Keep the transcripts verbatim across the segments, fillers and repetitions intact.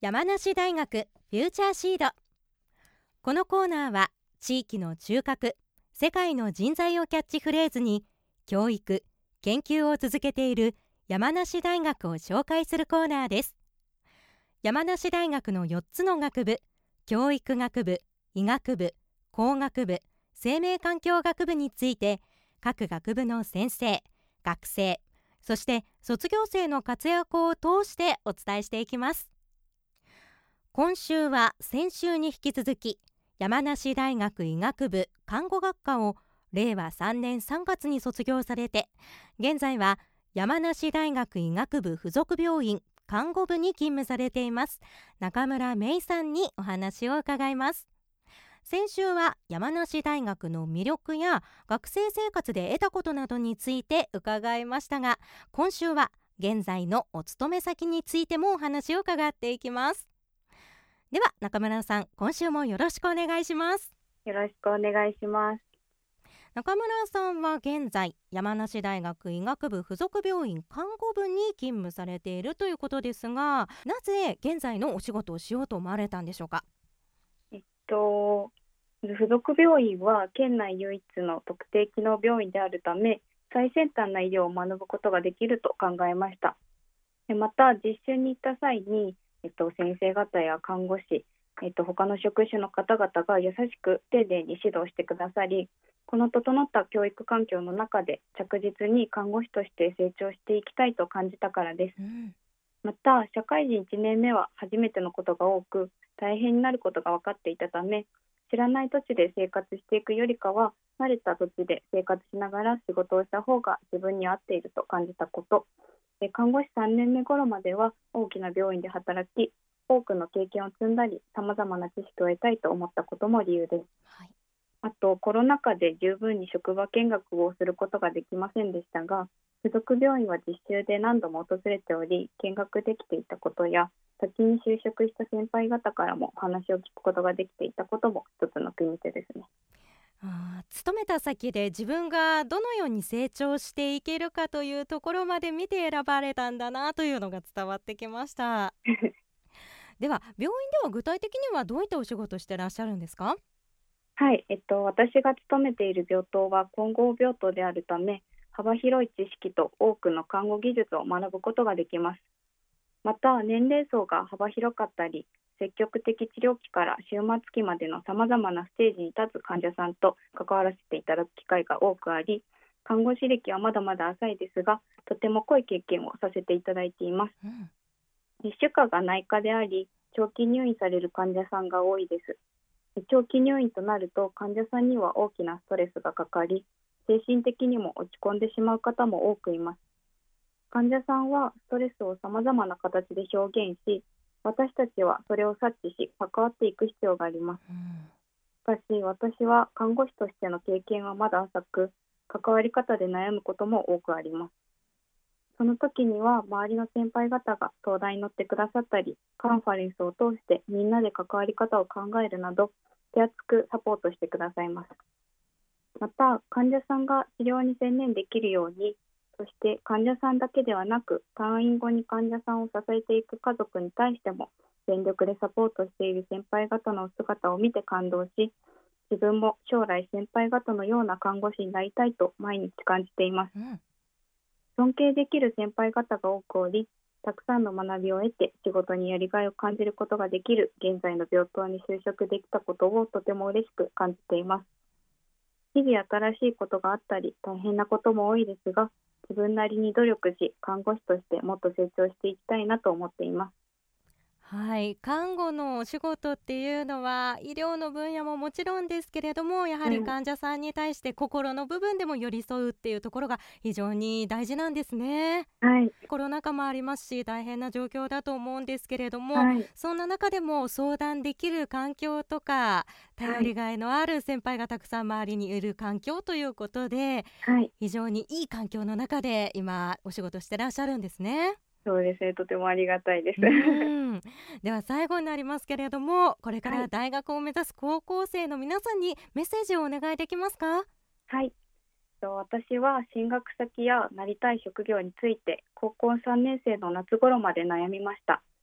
山梨大学フューチャーシード。このコーナーは地域の中核、世界の人材をキャッチフレーズに教育・研究を続けている山梨大学を紹介するコーナーです。山梨大学のよっつの学部、教育学部、医学部、工学部、生命環境学部について各学部の先生、学生、そして卒業生の活躍を通してお伝えしていきます。今週は先週に引き続き山梨大学医学部看護学科をれいわさんねんさんがつに卒業されて、現在は山梨大学医学部附属病院看護部に勤務されています中村芽衣さんにお話を伺います。先週は山梨大学の魅力や学生生活で得たことなどについて伺いましたが、今週は現在のお勤め先についてもお話を伺っていきます。では中村さん、今週もよろしくお願いします。 よろしくお願いします。 中村さんは現在山梨大学医学部附属病院看護部に勤務されているということですが、なぜ現在のお仕事をしようと思われたんでしょうか？ えっと附属病院は県内唯一の特定機能病院であるため、最先端な医療を学ぶことができると考えました。また実習に行った際にえっと、先生方や看護師、えっと、他の職種の方々が優しく丁寧に指導してくださり、この整った教育環境の中で着実に看護師として成長していきたいと感じたからです。うん、また社会人いちねんめは初めてのことが多く大変になることが分かっていたため、知らない土地で生活していくよりかは慣れた土地で生活しながら仕事をした方が自分に合っていると感じたこと、看護師さんねんめ頃までは大きな病院で働き、多くの経験を積んだりさまざまな知識を得たいと思ったことも理由です。はい、あとコロナ禍で十分に職場見学をすることができませんでしたが、附属病院は実習で何度も訪れており、見学できていたことや先に就職した先輩方からも話を聞くことができていたことも一つの国手ですね。 あ、勤めた先で自分がどのように成長していけるかというところまで見て選ばれたんだなというのが伝わってきましたでは病院では具体的にはどういったお仕事をしてらっしゃるんですか？ はい、えっと、私が勤めている病棟は混合病棟であるため、幅広い知識と多くの看護技術を学ぶことができます。また年齢層が幅広かったり、積極的治療期から終末期までのさまざまなステージに立つ患者さんと関わらせていただく機会が多くあり、看護師歴はまだまだ浅いですが、とても濃い経験をさせていただいています。うん、主科が内科であり、長期入院される患者さんが多いです。長期入院となると患者さんには大きなストレスがかかり、精神的にも落ち込んでしまう方も多くいます。患者さんはストレスをさまざまな形で表現し、私たちはそれを察知し関わっていく必要があります。うん、しかし私は看護師としての経験はまだ浅く、関わり方で悩むことも多くあります。その時には周りの先輩方が相談に乗ってくださったり、カンファレンスを通してみんなで関わり方を考えるなど手厚くサポートしてくださいます。また患者さんが治療に専念できるように、そして患者さんだけではなく退院後に患者さんを支えていく家族に対しても全力でサポートしている先輩方の姿を見て感動し、自分も将来先輩方のような看護師になりたいと毎日感じています。うん、尊敬できる先輩方が多くおり、たくさんの学びを得て仕事にやりがいを感じることができる現在の病棟に就職できたことをとても嬉しく感じています。日々新しいことがあったり大変なことも多いですが、自分なりに努力し看護師としてもっと成長していきたいなと思っています。 はい、看護のお仕事っていうのは医療の分野ももちろんですけれども、やはり患者さんに対して心の部分でも寄り添うっていうところが非常に大事なんですね。 はい、 コロナ禍もありますし大変な状況だと思うんですけれども、 はい、 そんな中でも相談できる環境とか頼りがいのある先輩がたくさん周りにいる環境ということで、 はい、 非常にいい環境の中で今お仕事してらっしゃるんですね。 そうですね、とてもありがたいです。 うんでは最後になりますけれども、これかはい、 ら大学を目指す高校生の皆さんにメッセージをお願いできますか？ はい、私は進学先やなりたい職業について高校さんねん生の夏頃まで悩みました。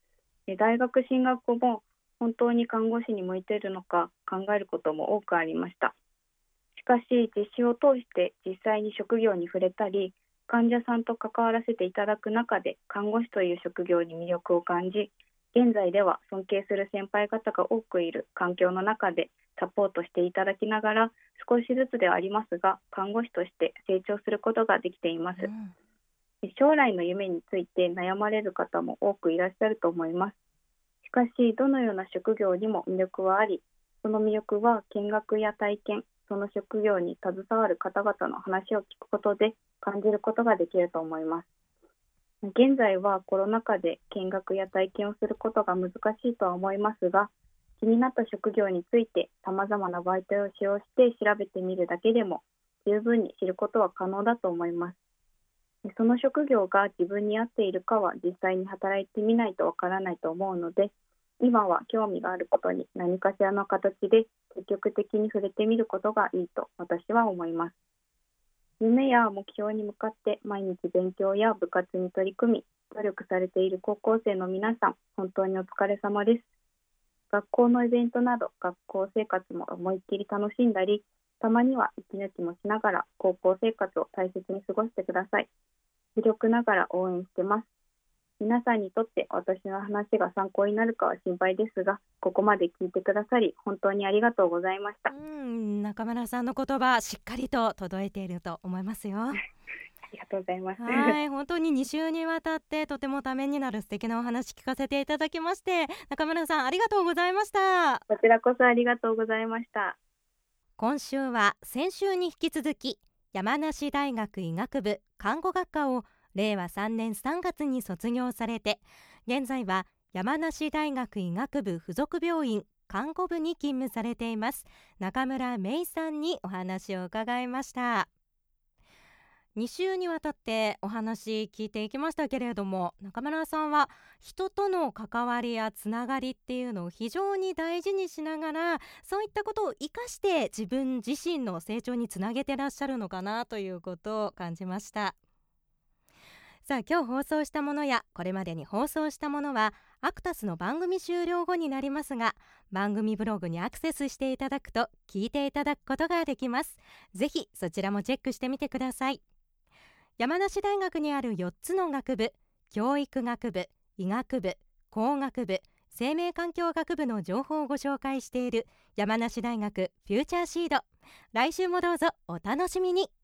え大学進学後も本当に看護師に向いているのか考えることも多くありました。しかし実習を通して実際に職業に触れたり、患者さんと関わらせていただく中で看護師という職業に魅力を感じ、現在では尊敬する先輩方が多くいる環境の中でサポートしていただきながら、少しずつではありますが看護師として成長することができています。うん、将来の夢について悩まれる方も多くいらっしゃると思います。しかしどのような職業にも魅力はあり、その魅力は見学や体験、その職業に携わる方々の話を聞くことで感じることができると思います。現在はコロナ禍で見学や体験をすることが難しいとは思いますが、気になった職業について様々な媒体を使用して調べてみるだけでも十分に知ることは可能だと思います。その職業が自分に合っているかは実際に働いてみないとわからないと思うので、今は興味があることに何かしらの形で積極的に触れてみることがいいと私は思います。夢や目標に向かって毎日勉強や部活に取り組み努力されている高校生の皆さん、本当にお疲れ様です。学校のイベントなど学校生活も思いっきり楽しんだり、たまには息抜きもしながら高校生活を大切に過ごしてください。微力ながら応援してます。皆さんにとって私の話が参考になるかは心配ですが、ここまで聞いてくださり本当にありがとうございました。 うん、中村さんの言葉しっかりと届いていると思いますよ。 ありがとうございます。 はい、本当にに週にわたってとてもためになる素敵なお話聞かせていただきまして、中村さんありがとうございました。 こちらこそありがとうございました。 今週は先週に引き続き山梨大学医学部看護学科をれいわさんねんさんがつに卒業されて、現在は山梨大学医学部附属病院看護部に勤務されています中村芽衣さんにお話を伺いました。に週にわたってお話聞いていきましたけれども、中村さんは人との関わりやつながりっていうのを非常に大事にしながら、そういったことを生かして自分自身の成長につなげてらっしゃるのかなということを感じました。さあ、今日放送したものやこれまでに放送したものはアクタスの番組終了後になりますが、番組ブログにアクセスしていただくと聞いていただくことができます。ぜひそちらもチェックしてみてください。山梨大学にあるよっつの学部、教育学部、医学部、工学部、生命環境学部の情報をご紹介している山梨大学フューチャーシード。来週もどうぞお楽しみに。